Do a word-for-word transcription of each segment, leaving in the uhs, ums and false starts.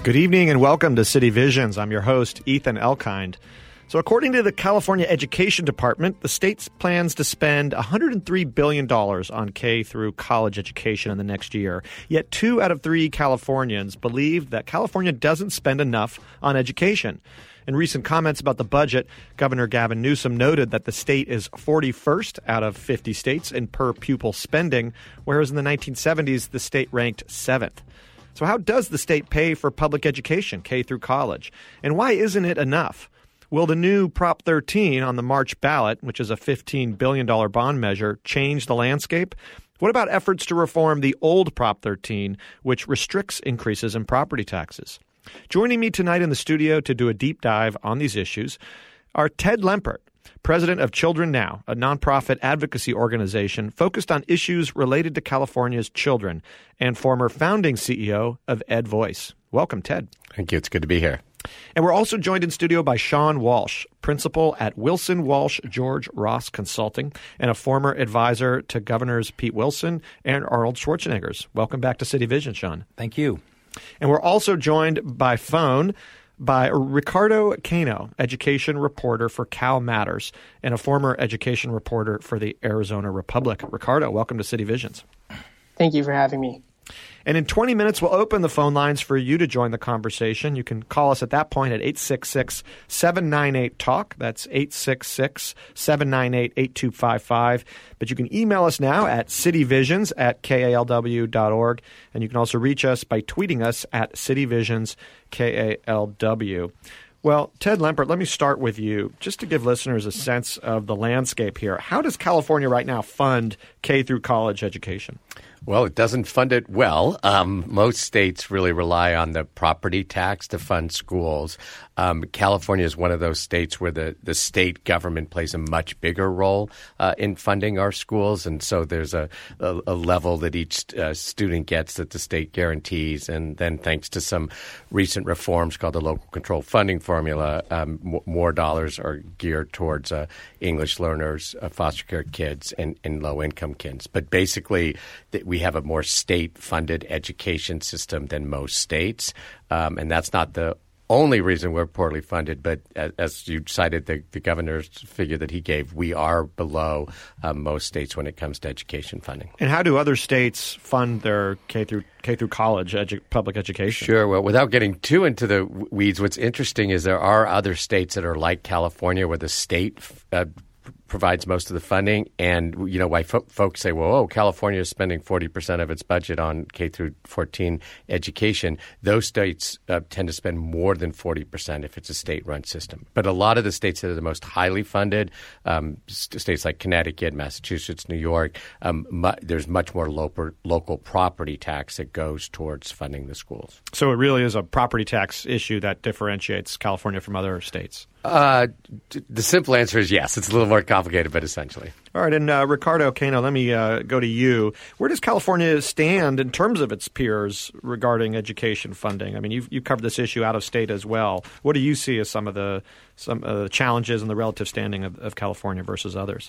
Good evening and welcome to City Visions. I'm your host, Ethan Elkind. So according to the California Education Department, the state plans to spend one hundred three billion dollars on K through college education in the next year. Yet two out of three Californians believe that California doesn't spend enough on education. In recent comments about the budget, Governor Gavin Newsom noted that the state is forty-first out of fifty states in per-pupil spending, whereas in the nineteen seventies, the state ranked seventh. So how does the state pay for public education, K through college? And why isn't it enough? Will the new Prop thirteen on the March ballot, which is a fifteen billion dollars bond measure, change the landscape? What about efforts to reform the old Prop thirteen, which restricts increases in property taxes? Joining me tonight in the studio to do a deep dive on these issues are Ted Lempert, president of Children Now, a nonprofit advocacy organization focused on issues related to California's children, and former founding C E O of Ed Voice. Welcome, Ted. Thank you. It's good to be here. And we're also joined in studio by Sean Walsh, principal at Wilson Walsh George Ross Consulting, and a former advisor to Governors Pete Wilson and Arnold Schwarzenegger. Welcome back to City Vision, Sean. Thank you. And we're also joined by phone by Ricardo Cano, education reporter for Cal Matters and a former education reporter for the Arizona Republic. Ricardo, welcome to City Visions. Thank you for having me. And in twenty minutes, we'll open the phone lines for you to join the conversation. You can call us at that point at eight six six, seven nine eight, talk. That's eight six six, seven nine eight, eight two five five. But you can email us now at cityvisions at K A L W dot org. And you can also reach us by tweeting us at cityvisions, K A L W. Well, Ted Lempert, let me start with you, just to give listeners a sense of the landscape here. How does California right now fund K through college education? Well, it doesn't fund it well. Um, most states really rely on the property tax to fund schools. Um, California is one of those states where the, the state government plays a much bigger role uh, in funding our schools. And so there's a, a, a level that each uh, student gets that the state guarantees. And then thanks to some recent reforms called the Local Control Funding Formula, um, m- more dollars are geared towards uh, English learners, uh, foster care kids, and, and low-income kids. But basically, th- we have a more state-funded education system than most states. Um, and that's not the only reason we're poorly funded, but as, as you cited the, the governor's figure that he gave, we are below uh, most states when it comes to education funding. And how do other states fund their K through K through college edu- public education? Sure. Well, without getting too into the weeds, what's interesting is there are other states that are like California where the state uh, provides most of the funding. And, you know, why fo- folks say, well, oh, California is spending forty percent of its budget on K through fourteen education. Those states uh, tend to spend more than forty percent if it's a state-run system. But a lot of the states that are the most highly funded, um, st- states like Connecticut, Massachusetts, New York, um, mu- there's much more local, local property tax that goes towards funding the schools. So it really is a property tax issue that differentiates California from other states. Uh, the simple answer is yes. It's a little more complicated, but essentially. All right. And uh, Ricardo Cano, let me uh, go to you. Where does California stand in terms of its peers regarding education funding? I mean, you've, you've covered this issue out of state as well. What do you see as some of the some uh, challenges and the relative standing of, of California versus others?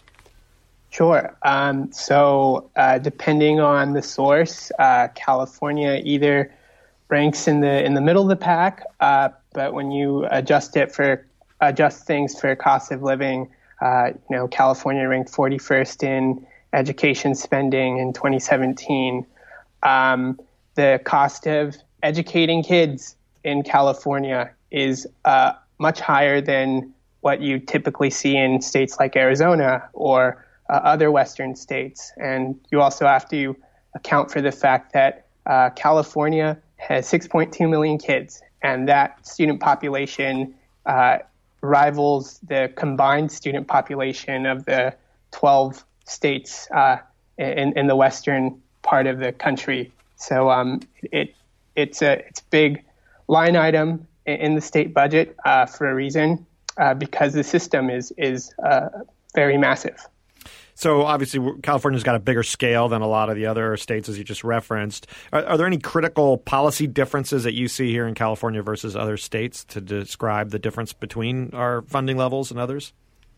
Sure. Um, so uh, depending on the source, uh, California either ranks in the in the middle of the pack, uh, but when you adjust it for adjust things for cost of living, uh, you know, California ranked forty-first in education spending in twenty seventeen. Um, the cost of educating kids in California is uh, much higher than what you typically see in states like Arizona or uh, other Western states. And you also have to account for the fact that uh, California has six point two million kids, and that student population uh, rivals the combined student population of the twelve states uh, in, in the western part of the country. So um, it it's a it's a big line item in the state budget uh, for a reason, uh, because the system is is uh, very massive. So obviously California's got a bigger scale than a lot of the other states, as you just referenced. Are, are there any critical policy differences that you see here in California versus other states to describe the difference between our funding levels and others?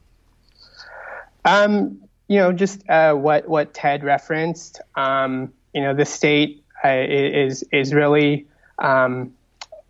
Um, you know, just uh, what what Ted referenced. Um, you know, the state uh, is is really um,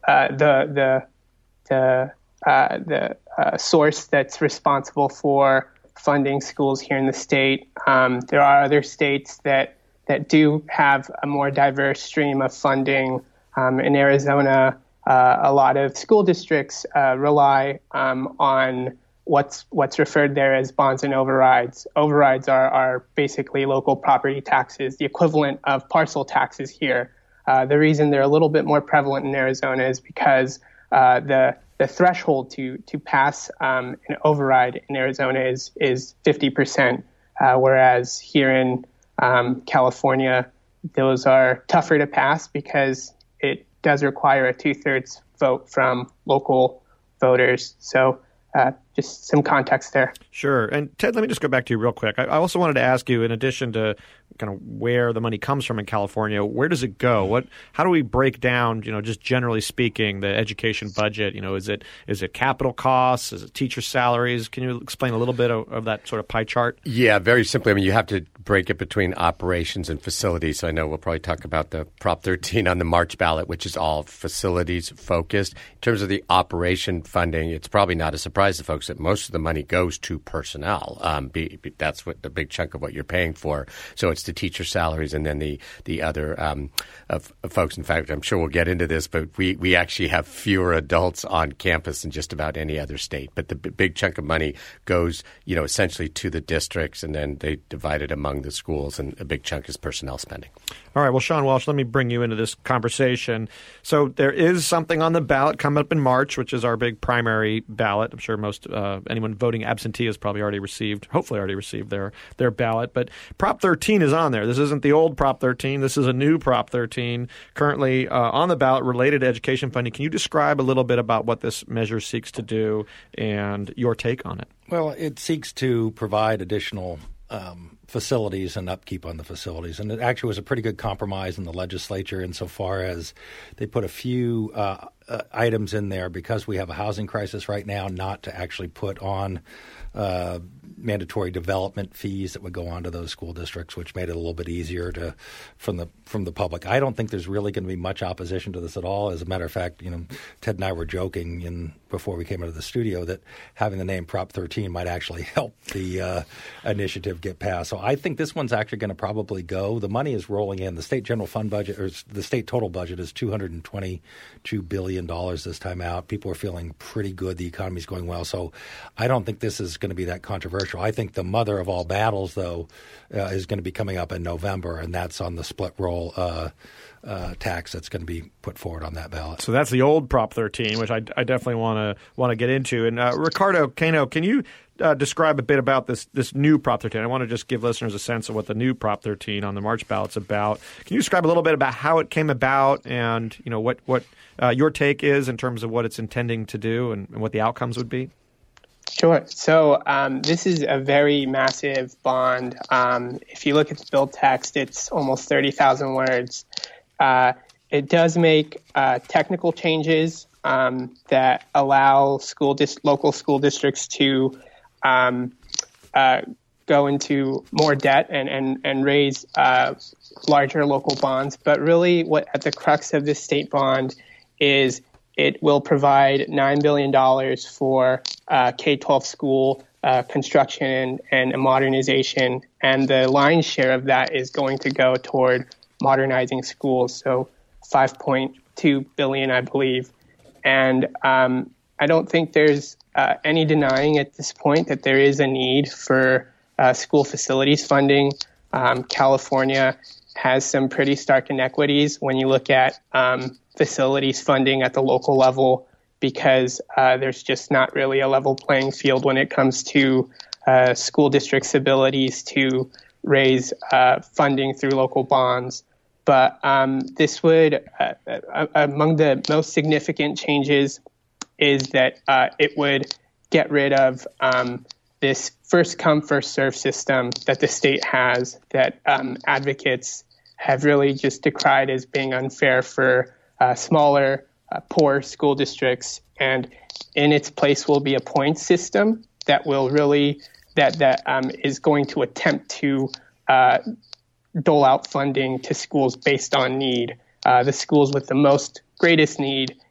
uh, the the the uh, the uh, source that's responsible for funding schools here in the state. Um, there are other states that that do have a more diverse stream of funding. Um, in Arizona, uh, a lot of school districts uh, rely um, on what's what's referred there as bonds and overrides. Overrides are, are basically local property taxes, the equivalent of parcel taxes here. Uh, the reason they're a little bit more prevalent in Arizona is because uh, the the threshold to to pass um, an override in Arizona is is fifty percent, uh, whereas here in um, California, those are tougher to pass because it does require a two-thirds vote from local voters. So uh, just some context there. Sure. And Ted, let me just go back to you real quick. I, I also wanted to ask you, in addition to kind of where the money comes from in California, where does it go? What, how do we break down, you know, just generally speaking, the education budget? You know, is it is it capital costs? Is it teacher salaries? Can you explain a little bit of, of that sort of pie chart? Yeah, very simply. I mean, you have to break it between operations and facilities. So I know we'll probably talk about the Prop thirteen on the March ballot, which is all facilities focused. In terms of the operation funding, it's probably not a surprise to folks that most of the money goes to personnel. Um, be, be, that's what the big chunk of what you're paying for. So it's the teacher salaries and then the the other um, of, of folks. In fact, I'm sure we'll get into this, but we, we actually have fewer adults on campus than just about any other state. But the b- big chunk of money goes, you know, essentially to the districts, and then they divide it among the schools, and a big chunk is personnel spending. All right. Well, Sean Welsh, let me bring you into this conversation. So there is something on the ballot coming up in March, which is our big primary ballot. I'm sure most uh, anyone voting absentee has probably already received, hopefully already received their their ballot. But Prop thirteen is on there. This isn't the old Prop thirteen. This is a new Prop thirteen currently uh, on the ballot related to education funding. Can you describe a little bit about what this measure seeks to do and your take on it? Well, it seeks to provide additional um, facilities and upkeep on the facilities. And it actually was a pretty good compromise in the legislature insofar as they put a few uh, uh, items in there because we have a housing crisis right now, not to actually put on uh, mandatory development fees that would go on to those school districts, which made it a little bit easier to from the from the public. I don't think there's really going to be much opposition to this at all. As a matter of fact, you know, Ted and I were joking in before we came into the studio that having the name Prop thirteen might actually help the uh, initiative get passed. So I think this one's actually going to probably go. The money is rolling in. The state general fund budget, or the state total budget, is two hundred twenty-two billion dollars this time out. People are feeling pretty good. The economy's going well. So I don't think this is going to be that controversial. I think the mother of all battles, though, uh, is going to be coming up in November, and that's on the split roll uh, uh, tax that's going to be put forward on that ballot. So that's the old Prop thirteen, which I, I definitely want to want to get into. And uh, Ricardo Cano, can you uh, describe a bit about this this new Prop thirteen? I want to just give listeners a sense of what the new Prop thirteen on the March ballot's about. Can you describe a little bit about how it came about, and you know what what uh, your take is in terms of what it's intending to do and, and what the outcomes would be? Sure. So um, this is a very massive bond. Um, if you look at the bill text, it's almost thirty thousand words. Uh, it does make uh, technical changes um, that allow school dis- local school districts to um, uh, go into more debt and, and, and raise uh, larger local bonds. But really what at the crux of this state bond is it will provide nine billion dollars for uh, K twelve school uh, construction and, and modernization. And the lion's share of that is going to go toward modernizing schools. So five point two billion dollars, I believe. And um, I don't think there's uh, any denying at this point that there is a need for uh, school facilities funding. Um, California has some pretty stark inequities when you look at um, facilities funding at the local level, because uh, there's just not really a level playing field when it comes to uh, school districts' abilities to raise uh, funding through local bonds. But um, this would, uh, uh, among the most significant changes, is that uh, it would get rid of um, this first come, first serve system that the state has that um, advocates have really just decried as being unfair for uh, smaller, uh, poor school districts. And in its place will be a points system that will really, that, that um, is going to attempt to uh, dole out funding to schools based on need. Uh, the schools with the most greatest need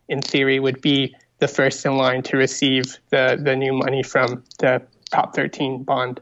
in theory, would be the first in line to receive the, the new money from the Prop thirteen bond.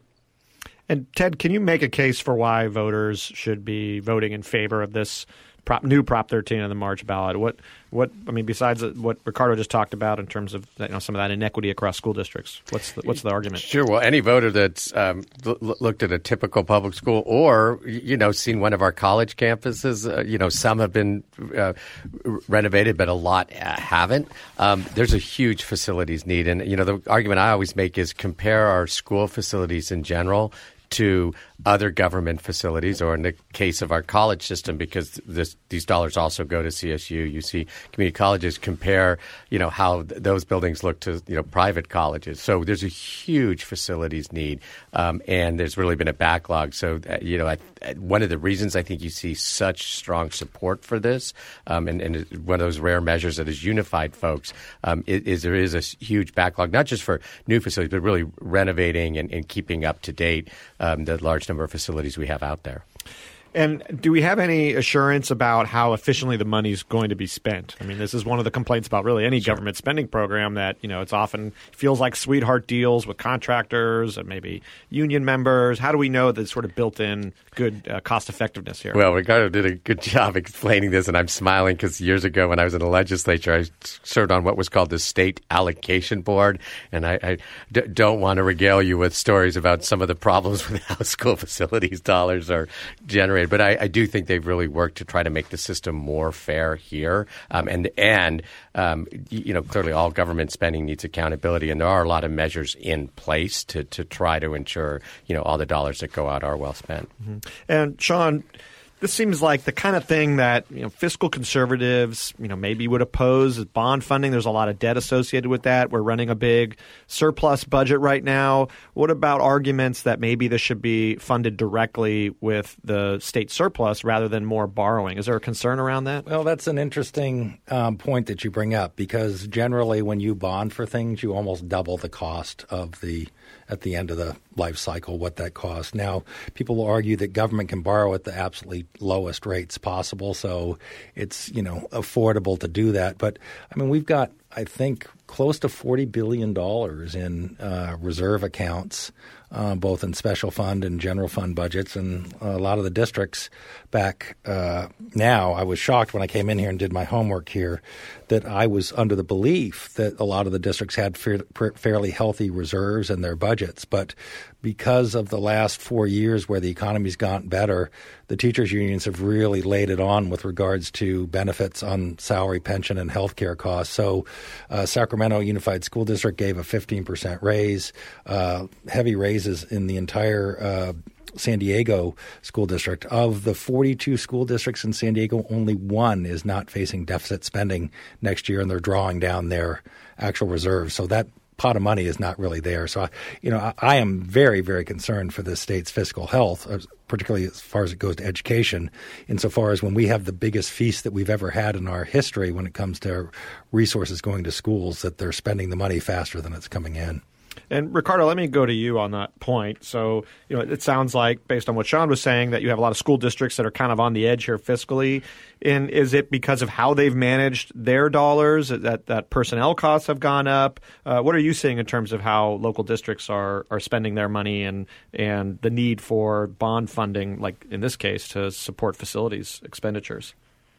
And Ted, can you make a case for why voters should be voting in favor of this prop, new Prop thirteen on the March ballot? What, what I mean, besides what Ricardo just talked about in terms of you know some of that inequity across school districts, what's the, what's the argument? Sure. Well, any voter that's um, l- looked at a typical public school or you know seen one of our college campuses, uh, you know some have been uh, renovated, but a lot uh, haven't. Um, there's a huge facilities need, and you know the argument I always make is compare our school facilities in general to other government facilities, or in the case of our college system, because this, these dollars also go to C S U, U C community colleges, compare, you know, how th- those buildings look to, you know, private colleges. So there's a huge facilities need, um, and there's really been a backlog. So, uh, you know, I, one of the reasons I think you see such strong support for this, um, and, and one of those rare measures that has unified folks, um, is, is there is a huge backlog, not just for new facilities, but really renovating and, and keeping up to date um, the large number of facilities we have out there. And do we have any assurance about how efficiently the money is going to be spent? I mean, this is one of the complaints about really any sure. government spending program that, you know, it's often feels like sweetheart deals with contractors and maybe union members. How do we know that sort of built in good uh, cost effectiveness here? Well, Ricardo did a good job explaining this, and I'm smiling because years ago when I was in the legislature, I served on what was called the State Allocation Board, and I, I d- don't want to regale you with stories about some of the problems with how school facilities dollars are generated. But I, I do think they've really worked to try to make the system more fair here. Um, and, and um, you know, clearly all government spending needs accountability, and there are a lot of measures in place to, to try to ensure, you know, all the dollars that go out are well spent. Mm-hmm. And Sean, this seems like the kind of thing that, you know, fiscal conservatives, you know, maybe would oppose is bond funding. There's a lot of debt associated with that. We're running a big surplus budget right now. What about arguments that maybe this should be funded directly with the state surplus rather than more borrowing? Is there a concern around that? Well, that's an interesting um, point that you bring up, because generally when you bond for things, you almost double the cost of the at the end of the life cycle, what that costs. Now, people will argue that government can borrow at the absolutely lowest rates possible, so it's, you know, affordable to do that. But, I mean, we've got, I think, close to forty billion dollars in uh, reserve accounts, uh, both in special fund and general fund budgets. And a lot of the districts back uh, now, I was shocked when I came in here and did my homework here that I was under the belief that a lot of the districts had fa- fairly healthy reserves in their budgets. But because of the last four years where the economy's gotten better, the teachers' unions have really laid it on with regards to benefits on salary, pension, and health care costs. So uh, Sacramento Unified School District gave a fifteen percent raise, uh, heavy raises in the entire uh, San Diego school district. Of the forty-two school districts in San Diego, only one is not facing deficit spending next year, and they're drawing down their actual reserves. So that pot of money is not really there. So, I, you know, I, I am very, very concerned for the state's fiscal health, particularly as far as it goes to education, insofar as when we have the biggest feast that we've ever had in our history when it comes to resources going to schools, that they're spending the money faster than it's coming in. And Ricardo, let me go to you on that point. So, you know, it sounds like, based on what Sean was saying, that you have a lot of school districts that are kind of on the edge here fiscally. And is it because of how they've managed their dollars that, that personnel costs have gone up? Uh, what are you seeing in terms of how local districts are, are spending their money and and the need for bond funding, like in this case, to support facilities expenditures?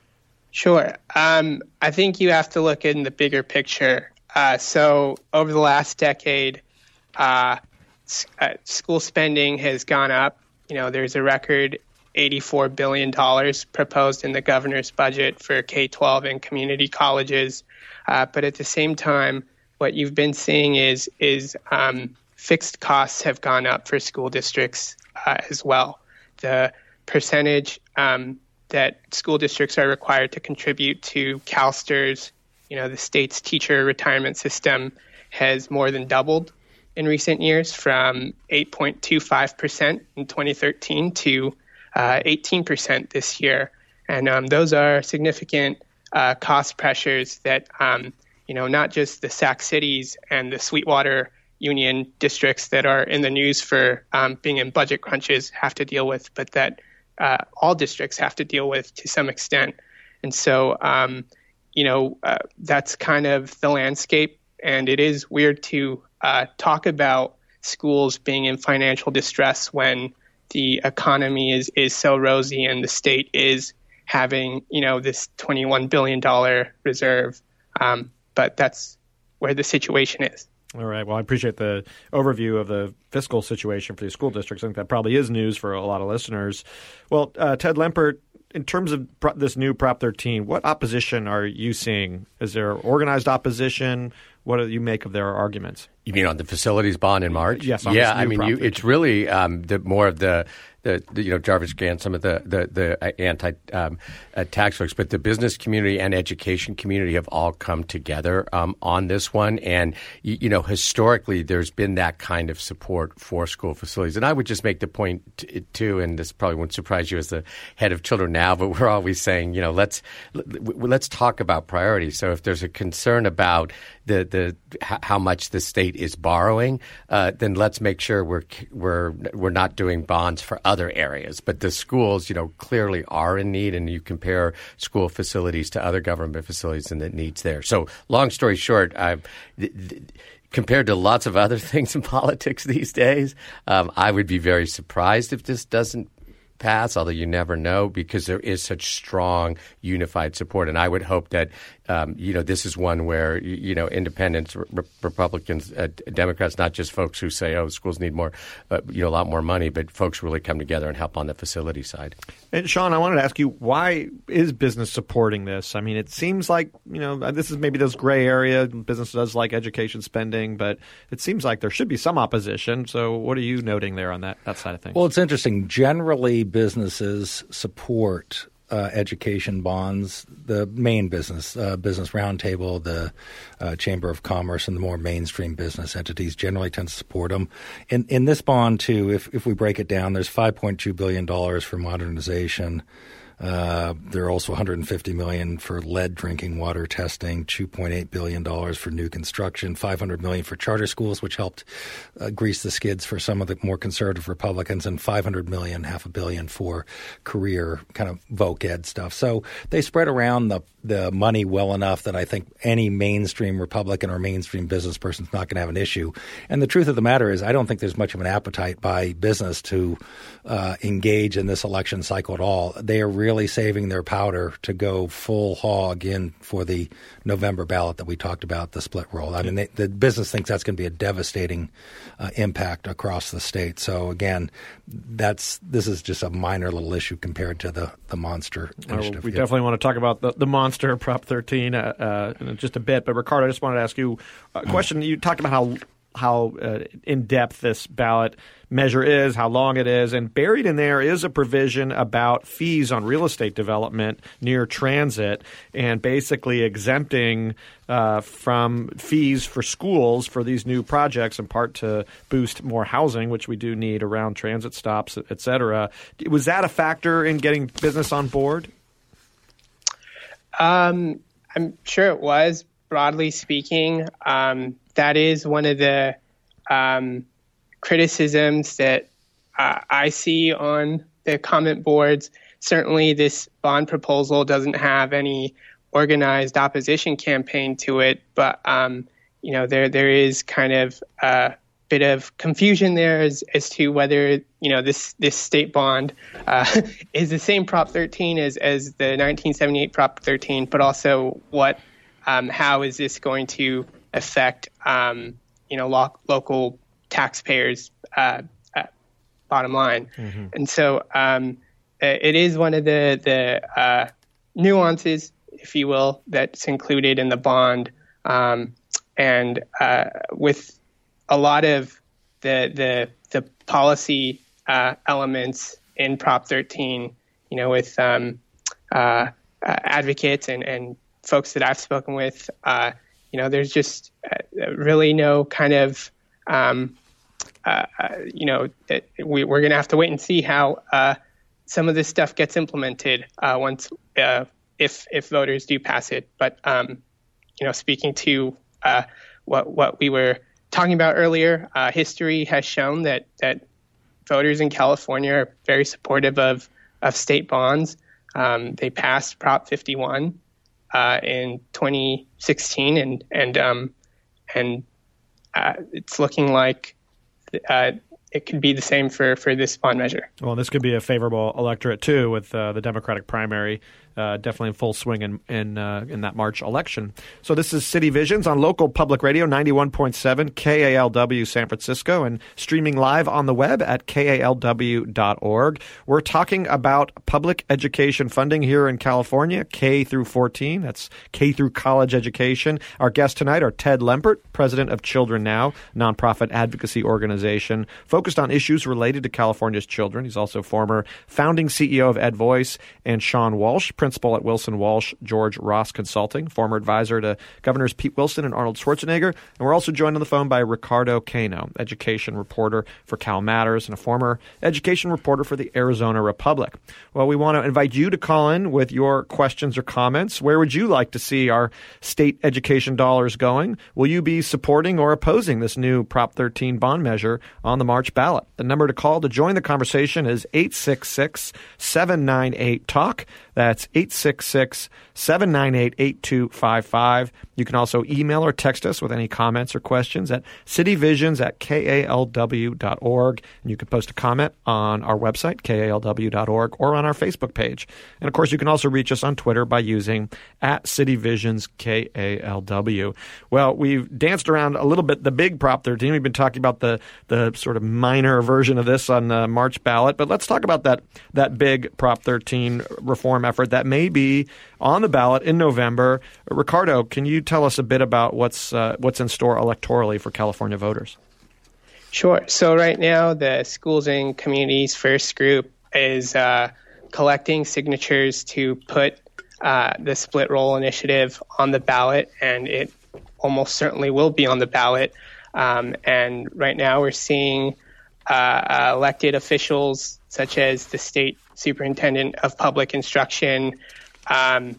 Sure. Um, I think you have to look in the bigger picture. Uh, so over the last decade, Uh, uh, school spending has gone up. You know, there's a record eighty-four billion dollars proposed in the governor's budget for K twelve and community colleges. Uh, but at the same time, what you've been seeing is is um, fixed costs have gone up for school districts uh, as well. The percentage um, that school districts are required to contribute to CalSTRS, you know, the state's teacher retirement system, has more than doubled in recent years, from eight point two five percent in twenty thirteen to uh, eighteen percent this year. And um, those are significant uh, cost pressures that, um, you know, not just the Sac Cities and the Sweetwater Union districts that are in the news for um, being in budget crunches have to deal with, but that uh, all districts have to deal with to some extent. And so, um, you know, uh, that's kind of the landscape. And it is weird to uh, talk about schools being in financial distress when the economy is, is so rosy and the state is having, you know, this twenty-one billion dollars reserve. Um, but that's where the situation is. All right. Well, I appreciate the overview of the fiscal situation for these school districts. I think that probably is news for a lot of listeners. Well, uh, Ted Lempert, in terms of pro- this new Prop thirteen, what opposition are you seeing? Is there organized opposition? What do you make of their arguments? You mean on the facilities bond in March? Yes. On yeah, this new I mean, Prop you, it's really um, the more of the, the, the you know Jarvis Grant, some of the the, the anti um, uh, tax folks, but the business community and education community have all come together um, on this one. And you, you know, historically, there's been that kind of support for school facilities. And I would just make the point t- too, and this probably won't surprise you as the head of Children Now, but we're always saying, you know, let's let's talk about priorities. So if there's a concern about the the how much the state is borrowing, uh, then let's make sure we're we're we're not doing bonds for other areas. But the schools, you know, clearly are in need, and you compare school facilities to other government facilities and the needs there. So, long story short, uh, th- th- compared to lots of other things in politics these days, um, I would be very surprised if this doesn't pass, although you never know, because there is such strong unified support. And I would hope that, um, you know, this is one where, you know, independents, re- Republicans, uh, Democrats, not just folks who say, oh, schools need more, uh, you know, a lot more money, but folks really come together and help on the facility side. And Sean, I wanted to ask you, why is business supporting this? I mean, it seems like, you know, this is maybe this gray area. Business does like education spending, but it seems like there should be some opposition. So what are you noting there on that, that side of things? Well, it's interesting. Generally, businesses support uh, education bonds. The main business, uh, Business Roundtable, the uh, Chamber of Commerce, and the more mainstream business entities generally tend to support them. In in this bond, too, if if we break it down, there's five point two billion dollars for modernization. Uh, there are also one hundred fifty million dollars for lead drinking water testing, two point eight billion dollars for new construction, five hundred million dollars for charter schools, which helped uh, grease the skids for some of the more conservative Republicans, and five hundred million dollars, half a billion for career kind of voc ed stuff. So they spread around the the money well enough that I think any mainstream Republican or mainstream business person is not going to have an issue. And the truth of the matter is I don't think there's much of an appetite by business to uh, engage in this election cycle at all. They are really saving their powder to go full hog in for the November ballot that we talked about, the split roll. I mean, they, the business thinks that's going to be a devastating uh, impact across the state. So again, that's this is just a minor little issue compared to the, the monster initiative. Uh, we yeah. definitely want to talk about the, the monster Prop thirteen uh, uh, in just a bit. But Ricardo, I just wanted to ask you a question. You talked about how how uh, in-depth this ballot measure is, how long it is, and buried in there is a provision about fees on real estate development near transit and basically exempting uh, from fees for schools for these new projects, in part to boost more housing, which we do need around transit stops, et cetera. Was that a factor in getting business on board? Um, I'm sure it was, broadly speaking. Um, that is one of the um, criticisms that uh, I see on the comment boards. Certainly, this bond proposal doesn't have any organized opposition campaign to it, but um, you know, there there is kind of a bit of confusion there as, as to whether you know this this state bond uh, is the same Prop thirteen as as the nineteen seventy-eight Prop thirteen, but also what um, how is this going to affect um, you know lo- local taxpayers' uh, uh, bottom line, mm-hmm. and so um, it is one of the the uh, nuances, if you will, that's included in the bond, um, and uh, with a lot of the the the policy uh, elements in Prop thirteen, you know, with um, uh, uh, advocates and, and folks that I've spoken with, uh, you know, there's just uh, really no kind of, um, uh, uh, you know, it, we, we're going to have to wait and see how uh, some of this stuff gets implemented uh, once, uh, if if voters do pass it. But, um, you know, speaking to uh, what what we were talking about earlier, uh, history has shown that that voters in California are very supportive of, of state bonds. Um, they passed Prop fifty-one uh, in twenty sixteen, and and um, and uh, it's looking like uh, it could be the same for, for this bond measure. Well, this could be a favorable electorate, too, with uh, the Democratic primary uh, definitely in full swing in in, uh, in that March election. So this is City Visions on local public radio, ninety-one point seven K A L W San Francisco, and streaming live on the web at K A L W dot org. We're talking about public education funding here in California, K through fourteen. That's K through college education. Our guests tonight are Ted Lempert, president of Children Now, nonprofit advocacy organization focused on issues related to California's children. He's also former founding C E O of Ed Voice, and Sean Walsh, principal at Wilson Walsh George Ross Consulting, former advisor to Governors Pete Wilson and Arnold Schwarzenegger. And we're also joined on the phone by Ricardo Cano, education reporter for Cal Matters and a former education reporter for the Arizona Republic. Well, we want to invite you to call in with your questions or comments. Where would you like to see our state education dollars going? Will you be supporting or opposing this new Prop thirteen bond measure on the March ballot? The number to call to join the conversation is eight six six, seven nine eight, talk. That's eight six six, seven nine eight, eight two five five. You can also email or text us with any comments or questions at cityvisions at K A L W dot org. And you can post a comment on our website, K A L W dot org, or on our Facebook page. And, of course, you can also reach us on Twitter by using at cityvisions K A L W. Well, we've danced around a little bit the big Prop thirteen. We've been talking about the, the sort of minor version of this on the March ballot. But let's talk about that, that big Prop thirteen reform effort that may be on the ballot in November. Ricardo, can you tell us a bit about what's uh, what's in store electorally for California voters? Sure. So right now, the Schools and Communities First group is uh, collecting signatures to put uh, the split roll initiative on the ballot, and it almost certainly will be on the ballot. Um, and right now, we're seeing uh, uh, elected officials such as the state superintendent of public instruction um,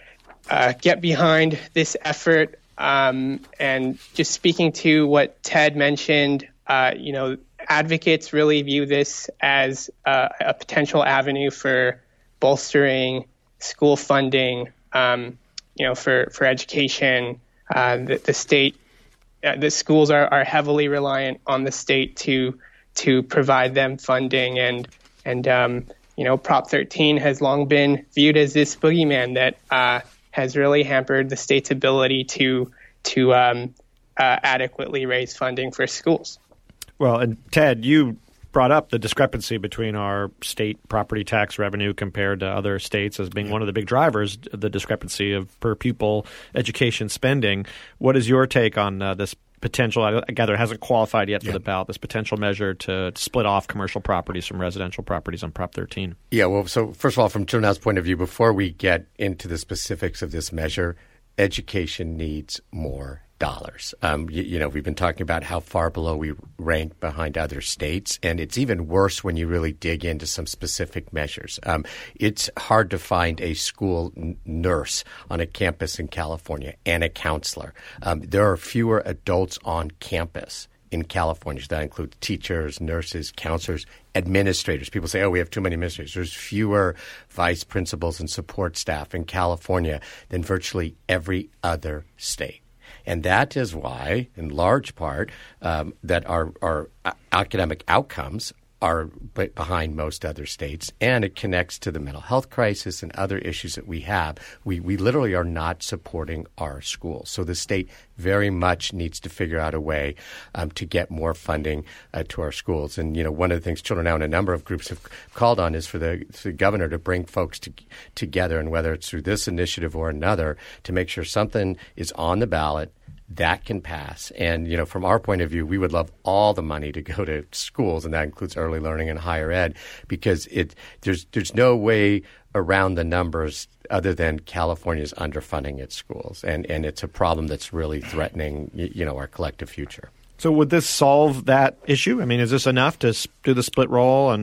uh, get behind this effort. Um, and just speaking to what Ted mentioned, uh, you know, advocates really view this as uh, a potential avenue for bolstering school funding, um, you know, for, for education. Uh, the, the state, uh, the schools are, are heavily reliant on the state to to provide them funding, and and um, you know, Prop thirteen has long been viewed as this boogeyman that uh, has really hampered the state's ability to to um, uh, adequately raise funding for schools. Well, and Ted, you brought up the discrepancy between our state property tax revenue compared to other states as being yeah. one of the big drivers, the discrepancy of per pupil education spending. What is your take on uh, this potential, I gather it hasn't qualified yet for yeah. the ballot, this potential measure to split off commercial properties from residential properties on Prop thirteen? Yeah, well, so first of all, from Children Now's point of view, before we get into the specifics of this measure, education needs more dollars. Um, you, you know, we've been talking about how far below we rank behind other states, and it's even worse when you really dig into some specific measures. Um, it's hard to find a school n- nurse on a campus in California and a counselor. Um, there are fewer adults on campus in California. So that includes teachers, nurses, counselors, administrators. People say, oh, we have too many administrators. There's fewer vice principals and support staff in California than virtually every other state. And that is why, in large part, um, that our, our academic outcomes are behind most other states, and it connects to the mental health crisis and other issues that we have. We we literally are not supporting our schools. So the state very much needs to figure out a way um, to get more funding uh, to our schools. And, you know, one of the things Children Now and a number of groups have called on is for the, for the governor to bring folks to, together, and whether it's through this initiative or another, to make sure something is on the ballot that can pass. And, you know, from our point of view, we would love all the money to go to schools, and that includes early learning and higher ed, because it there's there's no way around the numbers other than California's underfunding its schools. And, and it's a problem that's really threatening, you know, our collective future. So would this solve that issue? I mean, is this enough to do the split roll and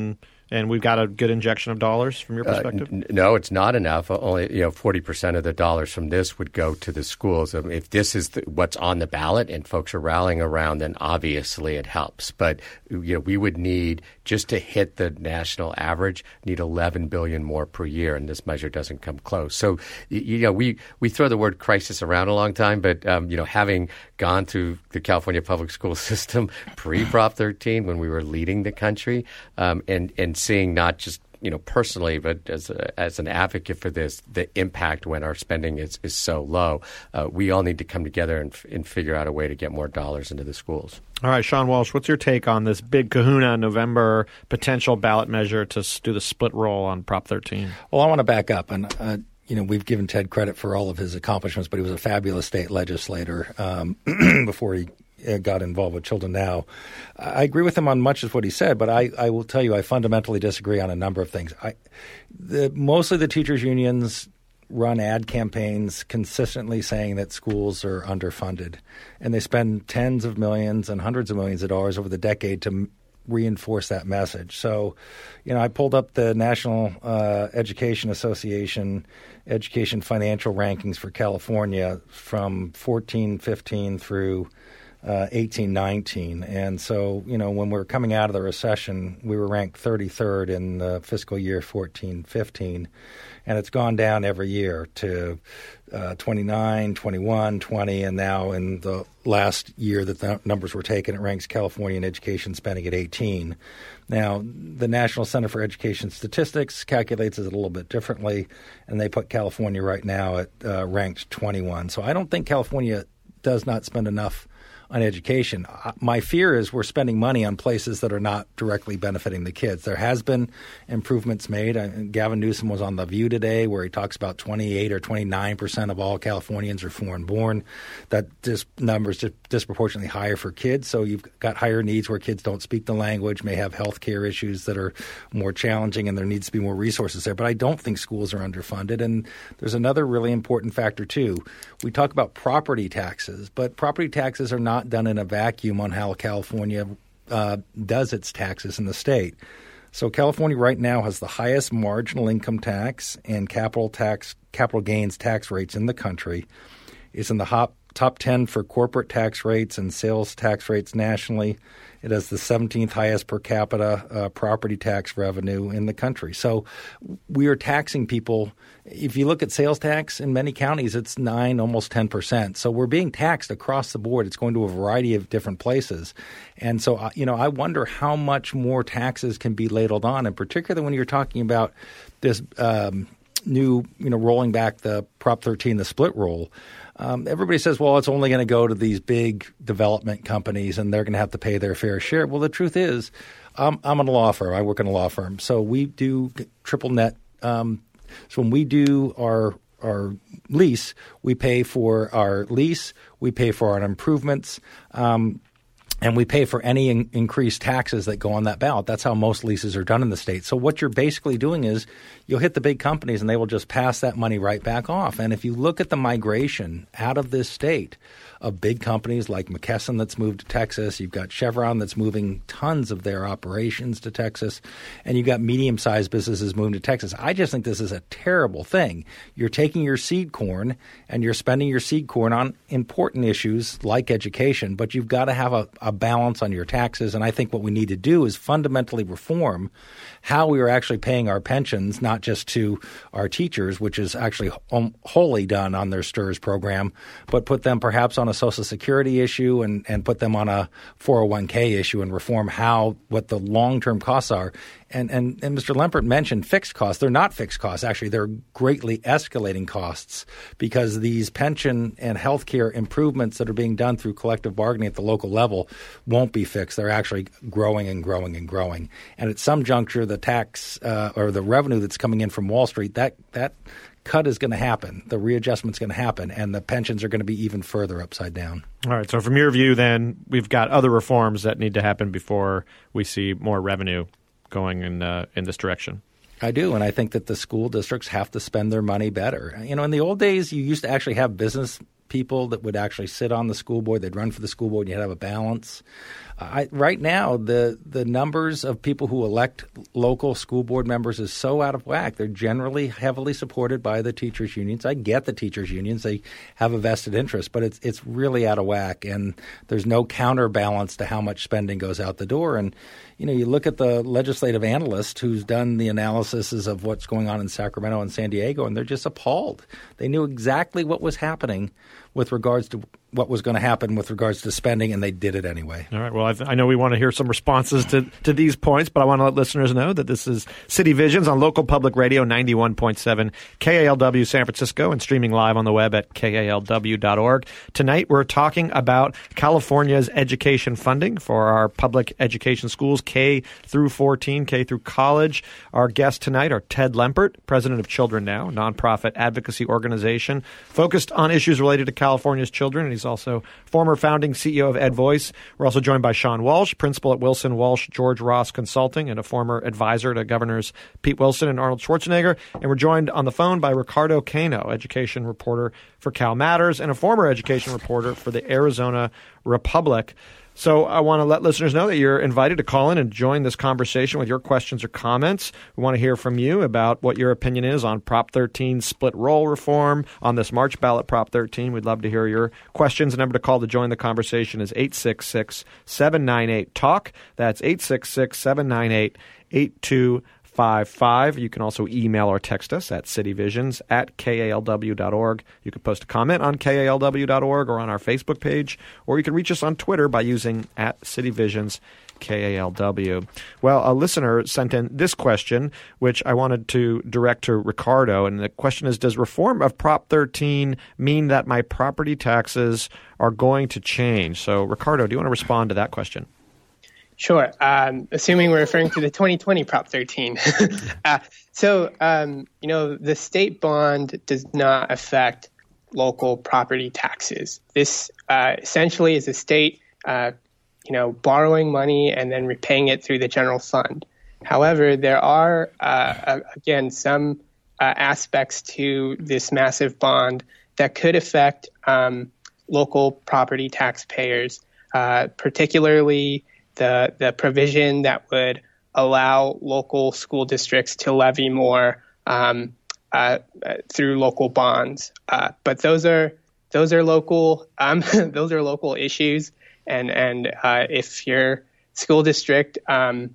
And we've got a good injection of dollars from your perspective? Uh, n- no, it's not enough. Only you know, forty percent of the dollars from this would go to the schools. I mean, if this is the, what's on the ballot and folks are rallying around, then obviously it helps. But you know, we would need, just to hit the national average, need eleven billion dollars more per year, and this measure doesn't come close. So you know, we, we throw the word crisis around a long time, but um, you know, having gone through the California public school system pre-Prop thirteen when we were leading the country, um, and and seeing not just you know personally, but as a, as an advocate for this, the impact when our spending is, is so low, uh, we all need to come together and, and figure out a way to get more dollars into the schools. All right, Sean Walsh, what's your take on this big kahuna in November potential ballot measure to s- do the split roll on Prop thirteen? Well, I want to back up and. Uh, You know, we've given Ted credit for all of his accomplishments, but he was a fabulous state legislator um, before he got involved with Children Now. I agree with him on much of what he said, but I, I will tell you I fundamentally disagree on a number of things. I, the, mostly the teachers' unions run ad campaigns consistently saying that schools are underfunded, and they spend tens of millions and hundreds of millions of dollars over the decade to reinforce that message. So, you know, I pulled up the National uh, Education Association Education Financial Rankings for California from fourteen fifteen through uh, eighteen nineteen. And so, you know, when we're coming out of the recession, we were ranked thirty-third in the fiscal year fourteen fifteen. And it's gone down every year to uh, twenty-nine, twenty-one, twenty, and now in the last year that the numbers were taken, it ranks California in education spending at eighteen. Now, the National Center for Education Statistics calculates it a little bit differently, and they put California right now at uh, ranked twenty-one. So I don't think California does not spend enough on education. My fear is we're spending money on places that are not directly benefiting the kids. There has been improvements made. Uh, Gavin Newsom was on The View today where he talks about twenty-eight or twenty-nine percent of all Californians are foreign-born. That dis- number is disproportionately higher for kids. So you've got higher needs where kids don't speak the language, may have health care issues that are more challenging, and there needs to be more resources there. But I don't think schools are underfunded. And there's another really important factor, too. We talk about property taxes, but property taxes are not done in a vacuum on how California uh, does its taxes in the state. So California right now has the highest marginal income tax and capital tax, capital gains tax rates in the country. It's in the top, top ten for corporate tax rates and sales tax rates nationally. It has the seventeenth highest per capita uh, property tax revenue in the country. So we are taxing people. If you look at sales tax in many counties, it's nine, almost ten percent. So we're being taxed across the board. It's going to a variety of different places. And so, uh, you know, I wonder how much more taxes can be ladled on, and particularly when you're talking about this um, new, you know, rolling back the Prop thirteen, the split roll. Um, everybody says, well, it's only going to go to these big development companies and they're going to have to pay their fair share. Well, the truth is, um, I'm in a law firm. I work in a law firm. So we do triple net. Um, so when we do our our lease, we pay for our lease, we pay for our improvements, um, and we pay for any in- increased taxes that go on that ballot. That's how most leases are done in the state. So what you're basically doing is you'll hit the big companies and they will just pass that money right back off. And if you look at the migration out of this state of big companies like McKesson that's moved to Texas, you've got Chevron that's moving tons of their operations to Texas, and you've got medium-sized businesses moving to Texas. I just think this is a terrible thing. You're taking your seed corn and you're spending your seed corn on important issues like education, but you've got to have a, a balance on your taxes. And I think what we need to do is fundamentally reform how we are actually paying our pensions, not just to our teachers, which is actually wholly done on their STIRS program, but put them perhaps on a Social Security issue and, and put them on a four oh one k issue and reform how what the long-term costs are. And, and, and Mister Lempert mentioned fixed costs. They're not fixed costs. Actually, they're greatly escalating costs because these pension and health care improvements that are being done through collective bargaining at the local level won't be fixed. They're actually growing and growing and growing. And at some juncture, the tax uh, or the revenue that's coming in from Wall Street, that that cut is going to happen. The readjustment's going to happen, and the pensions are going to be even further upside down. All right. So from your view, then, we've got other reforms that need to happen before we see more revenue going in uh, in this direction. I do, and I think that the school districts have to spend their money better. You know, in the old days, you used to actually have business people that would actually sit on the school board. They'd run for the school board, and you'd have a balance. I, right now, the the numbers of people who elect local school board members is so out of whack. They're generally heavily supported by the teachers' unions. I get the teachers' unions. They have a vested interest, but it's it's really out of whack, and there's no counterbalance to how much spending goes out the door. And, you know, you look at the legislative analyst who's done the analyses of what's going on in Sacramento and San Diego, and they're just appalled. They knew exactly what was happening with regards to what was going to happen with regards to spending, and they did it anyway. All right. Well, I, th- I know we want to hear some responses to, to these points, but I want to let listeners know that this is City Visions on local public radio ninety-one point seven K A L W San Francisco and streaming live on the web at K A L W dot org. Tonight, we're talking about California's education funding for our public education schools, K through fourteen, K through college. Our guests tonight are Ted Lempert, president of Children Now, a nonprofit advocacy organization focused on issues related to California's children, and he's also former founding C E O of EdVoice. We're also joined by Sean Walsh, principal at Wilson Walsh George Ross Consulting and a former advisor to Governors Pete Wilson and Arnold Schwarzenegger. And we're joined on the phone by Ricardo Cano, education reporter for Cal Matters and a former education reporter for the Arizona Republic. So I want to let listeners know that you're invited to call in and join this conversation with your questions or comments. We want to hear from you about what your opinion is on Prop thirteen split roll reform, on this March ballot Prop thirteen. We'd love to hear your questions. The number to call to join the conversation is eight six six, seven nine eight, talk. That's eight six six, seven nine eight, eight two five five. You can also email or text us at cityvisions at K A L W dot org. You can post a comment on K A L W dot org or on our Facebook page, or you can reach us on Twitter by using at cityvisions K A L W. Well, a listener sent in this question, which I wanted to direct to Ricardo, and the question is, does reform of Prop thirteen mean that my property taxes are going to change? So, Ricardo, do you want to respond to that question? Sure. Um, assuming we're referring to the twenty twenty Prop thirteen. uh, so, um, you know, the state bond does not affect local property taxes. This uh, essentially is a state, uh, you know, borrowing money and then repaying it through the general fund. However, there are, uh, again, some uh, aspects to this massive bond that could affect um, local property taxpayers, uh, particularly the the provision that would allow local school districts to levy more um, uh, through local bonds. Uh, but those are those are local um, those are local issues, and and uh, if your school district um,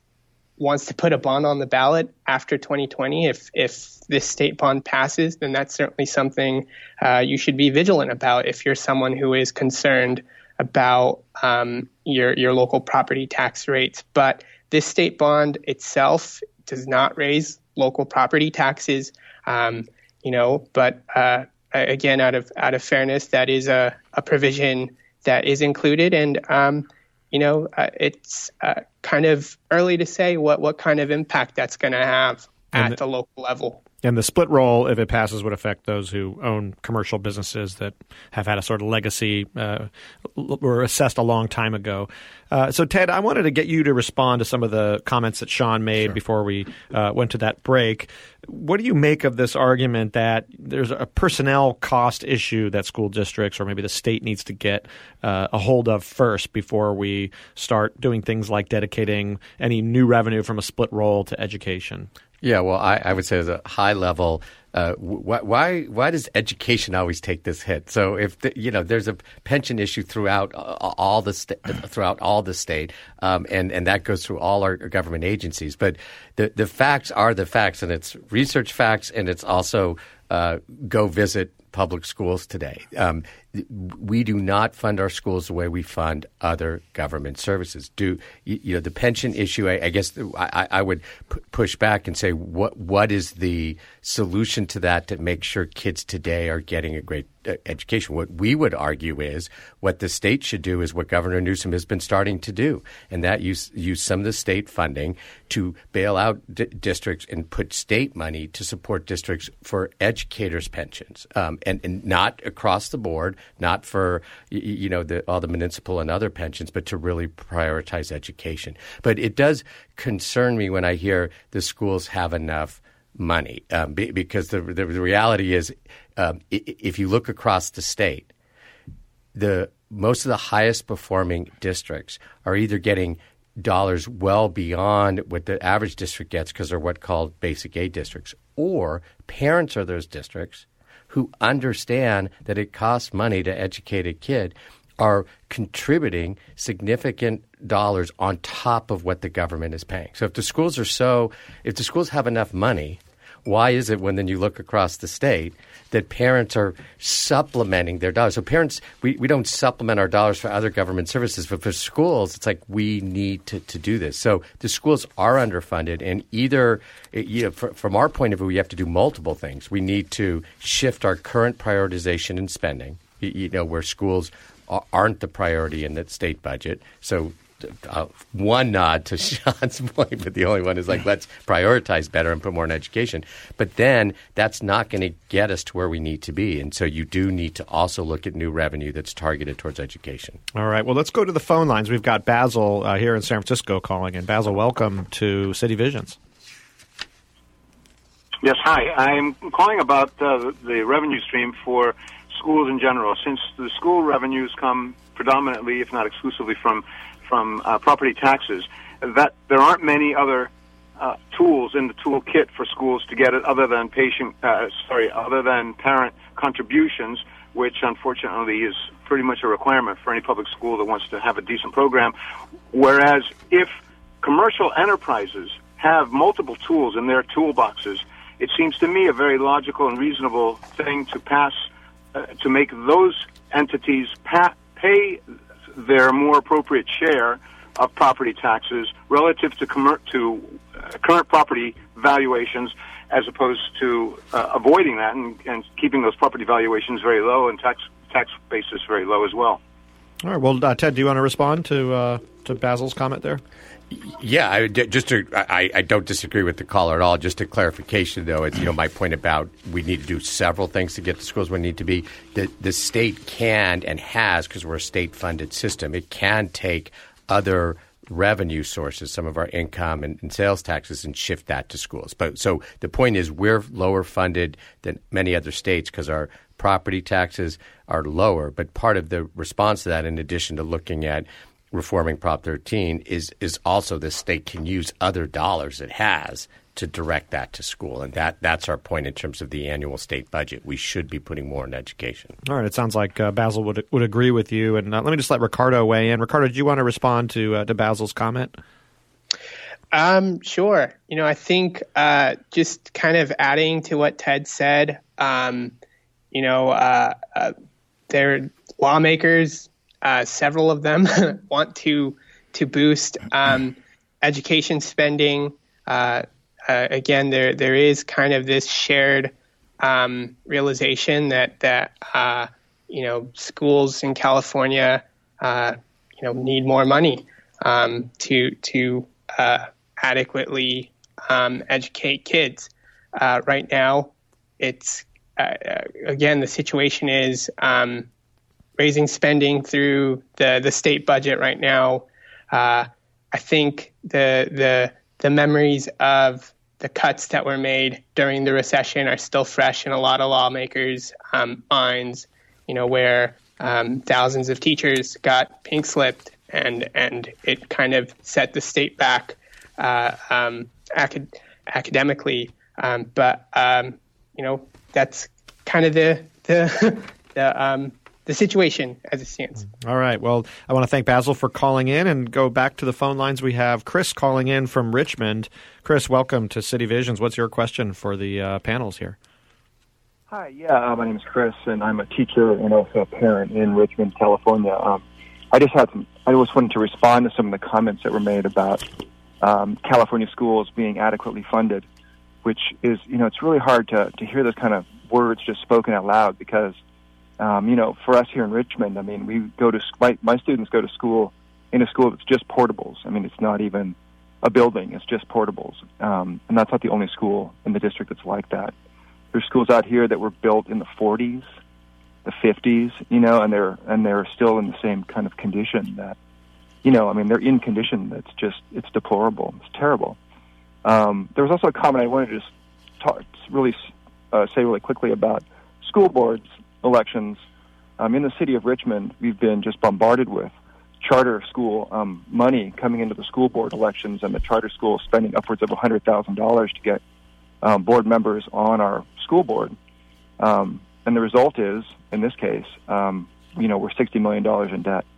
wants to put a bond on the ballot after twenty twenty, if if this state bond passes, then that's certainly something uh, you should be vigilant about if you're someone who is concerned about um, your your local property tax rates. But this state bond itself does not raise local property taxes, um, you know. But uh, again, out of out of fairness, that is a, a provision that is included, and um, you know, uh, it's uh, kind of early to say what what kind of impact that's going to have at the, the local level. And the split roll, if it passes, would affect those who own commercial businesses that have had a sort of legacy, uh, were assessed a long time ago. Uh, so, Ted, I wanted to get you to respond to some of the comments that Sean made sure. before we uh, went to that break. What do you make of this argument that there's a personnel cost issue that school districts or maybe the state needs to get uh, a hold of first before we start doing things like dedicating any new revenue from a split roll to education? Yeah, well, I, I would say as a high level, uh, wh- why why does education always take this hit? So if the, you know, there's a pension issue throughout all the sta- throughout all the state, um, and and that goes through all our government agencies. But the the facts are the facts, and it's research facts, and it's also uh, go visit public schools today. Um, we do not fund our schools the way we fund other government services. Do you know the pension issue? I, I guess I, I would p- push back and say, what what is the solution to that to make sure kids today are getting a great uh, education? What we would argue is what the state should do is what Governor Newsom has been starting to do, and that use use some of the state funding to bail out d- districts and put state money to support districts for educators' pensions, um, and, and not across the board. Not for you know the, all the municipal and other pensions, but to really prioritize education. But it does concern me when I hear the schools have enough money um, be, because the, the the reality is, um, if you look across the state, the most of the highest performing districts are either getting dollars well beyond what the average district gets because they're what called basic aid districts, or parents of those districts who understand that it costs money to educate a kid are contributing significant dollars on top of what the government is paying. So if the schools are so – if the schools have enough money, why is it when then you look across the state that parents are supplementing their dollars? So parents we, – we don't supplement our dollars for other government services, but for schools it's like we need to, to do this. So the schools are underfunded, and either – you know, for, from our point of view, we have to do multiple things. We need to shift our current prioritization in spending, you, you know, where schools – aren't the priority in the state budget. So uh, one nod to Sean's point, but the only one is like, let's prioritize better and put more in education. But then that's not going to get us to where we need to be. And so you do need to also look at new revenue that's targeted towards education. All right. Well, let's go to the phone lines. We've got Basil uh, here in San Francisco calling in. Basil, welcome to City Visions. Yes, hi. I'm calling about uh, the revenue stream for schools in general. Since the school revenues come predominantly, if not exclusively, from from uh, property taxes, that there aren't many other uh, tools in the toolkit for schools to get it other than patient, uh, sorry, other than parent contributions, which unfortunately is pretty much a requirement for any public school that wants to have a decent program. Whereas if commercial enterprises have multiple tools in their toolboxes, it seems to me a very logical and reasonable thing to pass Uh, to make those entities pa- pay their more appropriate share of property taxes relative to, com- to uh, current property valuations, as opposed to uh, avoiding that and, and keeping those property valuations very low and tax tax basis very low as well. All right. Well, uh, Ted, do you want to respond to uh, to Basil's comment there? Yeah, I, just to, I, I don't disagree with the caller at all. Just a clarification, though, it's, you know, my point about we need to do several things to get the schools where we need to be. The, the state can and has, because we're a state-funded system, it can take other revenue sources, some of our income and, and sales taxes, and shift that to schools. But so the point is we're lower funded than many other states because our property taxes are lower. But part of the response to that, in addition to looking at reforming Prop thirteen, is is also the state can use other dollars it has to direct that to school. And that that's our point in terms of the annual state budget. We should be putting more in education. All right. It sounds like uh, Basil would would agree with you. And uh, let me just let Ricardo weigh in. Ricardo, do you want to respond to uh, to Basil's comment? Um, sure. You know, I think uh, just kind of adding to what Ted said, um, you know, uh, uh, they're lawmakers. Uh, several of them want to to boost um, education spending. Uh, uh, again, there there is kind of this shared um, realization that that uh, you know schools in California uh, you know need more money um, to to uh, adequately um, educate kids. Uh, right now, it's uh, again the situation is. Um, raising spending through the, the state budget right now. Uh, I think the the the memories of the cuts that were made during the recession are still fresh in a lot of lawmakers' um, minds. You know, where um, thousands of teachers got pink slipped, and and it kind of set the state back uh, um, acad- academically. Um, but um, you know, that's kind of the the the um, the situation as it stands. All right. Well, I want to thank Basil for calling in and go back to the phone lines. We have Chris calling in from Richmond. Chris, welcome to City Visions. What's your question for the uh, panels here? Hi. Yeah, uh, my name is Chris, and I'm a teacher and also a parent in Richmond, California. Um, I just had some, I just wanted to respond to some of the comments that were made about um, California schools being adequately funded, which is, you know, it's really hard to, to hear those kind of words just spoken out loud because Um, you know, for us here in Richmond, I mean, we go to my, my students go to school in a school that's just portables. I mean, it's not even a building; it's just portables, um, and that's not the only school in the district that's like that. There's schools out here that were built in the forties, the fifties, you know, and they're and they're still in the same kind of condition. That, you know, I mean, they're in condition that's just it's deplorable, it's terrible. Um, there was also a comment I wanted to just talk, really uh, say really quickly about school boards elections. Um, in the city of Richmond, we've been just bombarded with charter school um, money coming into the school board elections, and the charter school spending upwards of one hundred thousand dollars to get um, board members on our school board. Um, and the result is, in this case, um, you know, we're sixty million dollars in debt.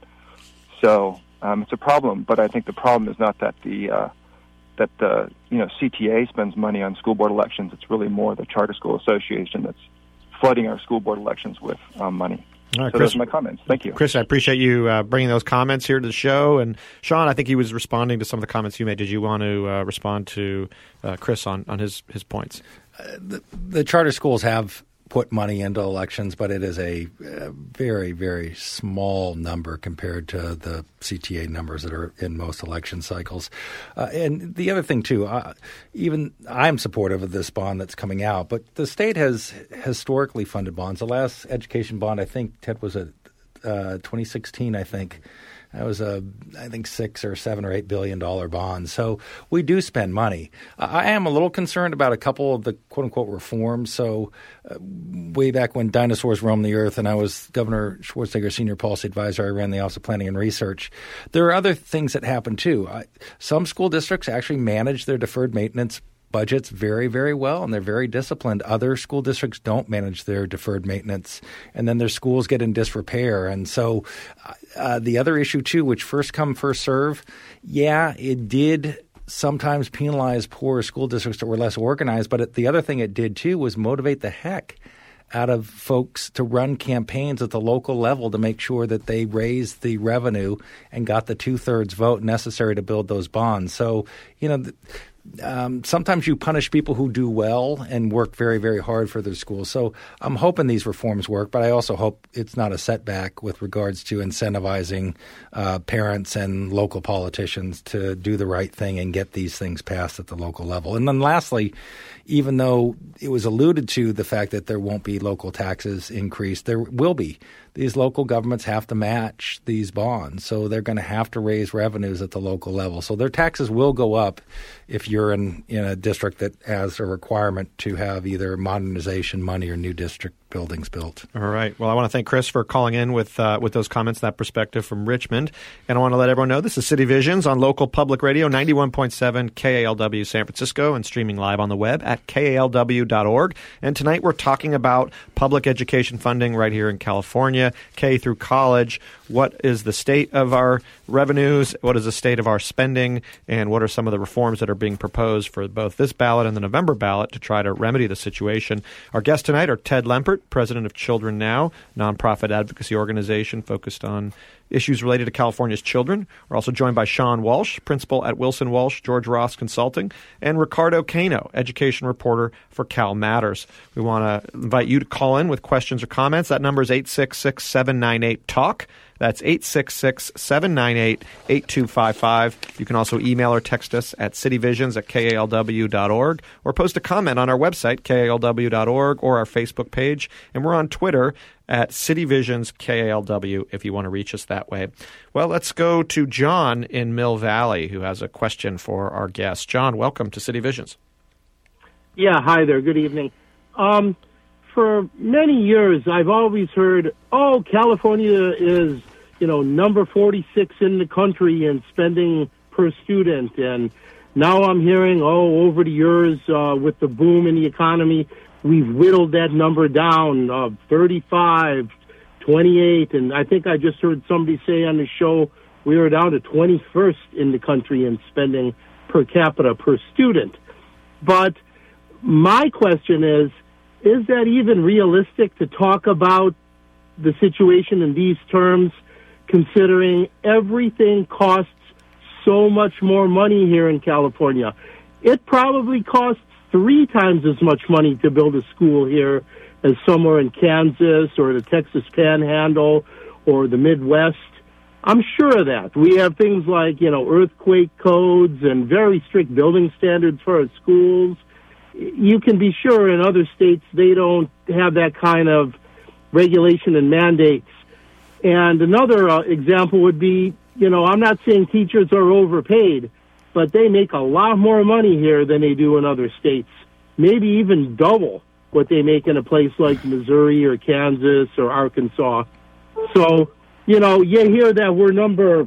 So um, it's a problem, but I think the problem is not that the uh, that the you know C T A spends money on school board elections. It's really more the Charter School Association that's flooding our school board elections with um, money. All right, so Chris, those are my comments. Thank you. Chris, I appreciate you uh, bringing those comments here to the show. And Sean, I think he was responding to some of the comments you made. Did you want to uh, respond to uh, Chris on, on his, his points? Uh, the, the charter schools have put money into elections, but it is a, a very, very small number compared to the C T A numbers that are in most election cycles. Uh, and the other thing, too, uh, even I'm supportive of this bond that's coming out, but the state has historically funded bonds. The last education bond, I think, Ted, was a uh, twenty sixteen, I think. That was a, I think, six or seven or eight billion dollar bond. So we do spend money. I am a little concerned about a couple of the quote unquote reforms. So uh, way back when dinosaurs roamed the earth and I was Governor Schwarzenegger's senior policy advisor, I ran the Office of Planning and Research. There are other things that happen too. I, some school districts actually manage their deferred maintenance budgets very, very well, and they're very disciplined. Other school districts don't manage their deferred maintenance, and then their schools get in disrepair. And so uh, the other issue, too, which first come, first serve, yeah, it did sometimes penalize poor school districts that were less organized, but it, the other thing it did, too, was motivate the heck out of folks to run campaigns at the local level to make sure that they raised the revenue and got the two-thirds vote necessary to build those bonds. So, you know, th- Um, sometimes you punish people who do well and work very, very hard for their schools. So I'm hoping these reforms work, but I also hope it's not a setback with regards to incentivizing uh, parents and local politicians to do the right thing and get these things passed at the local level. And then lastly, even though it was alluded to the fact that there won't be local taxes increased, there will be. These local governments have to match these bonds, so they're going to have to raise revenues at the local level. So their taxes will go up if you're in, in a district that has a requirement to have either modernization money or new district buildings built. All right. Well, I want to thank Chris for calling in with uh, with those comments, that perspective from Richmond. And I want to let everyone know this is City Visions on local public radio, ninety-one point seven K A L W San Francisco, and streaming live on the web at K A L W dot org. And tonight we're talking about public education funding right here in California, K through college. What is the state of our revenues? What is the state of our spending? And what are some of the reforms that are being proposed for both this ballot and the November ballot to try to remedy the situation? Our guests tonight are Ted Lempert, president of Children Now, nonprofit advocacy organization focused on issues related to California's children. We're also joined by Sean Walsh, principal at Wilson Walsh, George Ross Consulting, and Ricardo Cano, education reporter for Cal Matters. We want to invite you to call in with questions or comments. That number is eight six six, seven nine eight, talk. That's eight six six, seven nine eight, eight two five five. You can also email or text us at cityvisions at K A L W dot org or post a comment on our website, K A L W dot org, or our Facebook page. And we're on Twitter at CityVisions K A L W if you want to reach us that way. Well, let's go to John in Mill Valley, who has a question for our guest. John, welcome to City Visions. Yeah, hi there. Good evening. Um, for many years, I've always heard, oh, California is, you know, number forty-six in the country in spending per student. And now I'm hearing, oh, over the years, uh, with the boom in the economy, we've whittled that number down, uh, thirty-five, twenty-eight, and I think I just heard somebody say on the show we were down to twenty-first in the country in spending per capita per student. But my question is, is that even realistic to talk about the situation in these terms, considering everything costs so much more money here in California? It probably costs three times as much money to build a school here as somewhere in Kansas or the Texas Panhandle or the Midwest. I'm sure of that. We have things like, you know, earthquake codes and very strict building standards for our schools. You can be sure in other states they don't have that kind of regulation and mandates. And another uh, example would be, you know, I'm not saying teachers are overpaid, but they make a lot more money here than they do in other states. maybe even double what they make in a place like Missouri or Kansas or Arkansas. So, you know, you hear that we're number,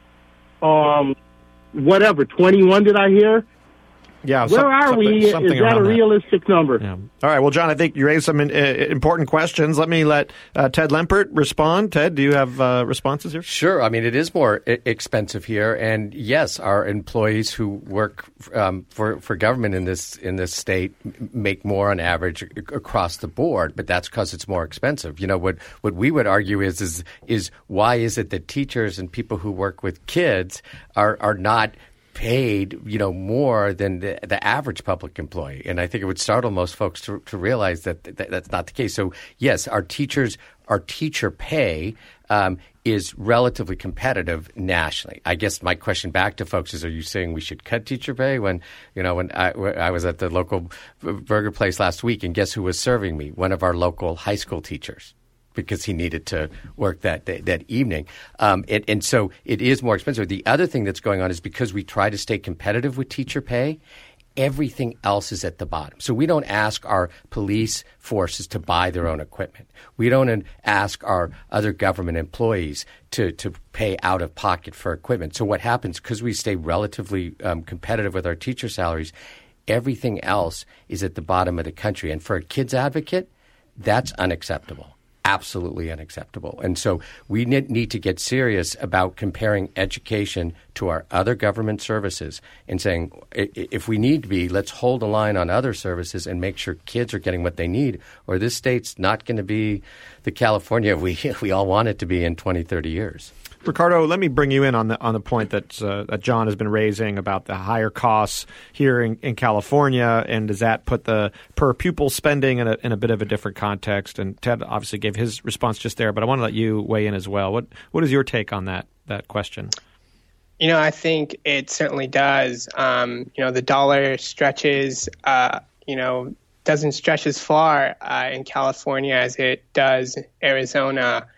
um, whatever, twenty-one, did I hear? Yeah. Where some, are we? Is that a realistic that. number? Yeah. All right. Well, John, I think you raised some in, uh, important questions. Let me let uh, Ted Lempert respond. Ted, do you have uh, responses here? Sure. I mean, it is more I- expensive here, and yes, our employees who work um, for for government in this in this state make more on average across the board. But that's because it's more expensive. You know, what what we would argue is is is why is it that teachers and people who work with kids are are not paid, you know, more than the, the average public employee. And I think it would startle most folks to, to realize that, that that's not the case. So, yes, our teachers, our teacher pay um, is relatively competitive nationally. I guess my question back to folks is, are you saying we should cut teacher pay? When, you know, when I, when I was at the local burger place last week, and guess who was serving me? One of our local high school teachers, because he needed to work that that, that evening. Um, and, and so it is more expensive. The other thing that's going on is because we try to stay competitive with teacher pay, everything else is at the bottom. So we don't ask our police forces to buy their own equipment. We don't ask our other government employees to, to pay out of pocket for equipment. So what happens, because we stay relatively um, competitive with our teacher salaries, everything else is at the bottom of the country. And for a kids advocate, that's unacceptable. Absolutely unacceptable. And so we need to get serious about comparing education to our other government services and saying, if we need to be, let's hold the line on other services and make sure kids are getting what they need, or this state's not going to be the California we we all want it to be in twenty, thirty years. Ricardo, let me bring you in on the on the point that uh, that John has been raising about the higher costs here in, in California, and does that put the per pupil spending in a in a bit of a different context? And Ted obviously gave his response just there, but I want to let you weigh in as well. What what is your take on that that question? You know, I think it certainly does. Um, you know, the dollar stretches. Uh, you know, doesn't stretch as far uh, in California as it does Arizona,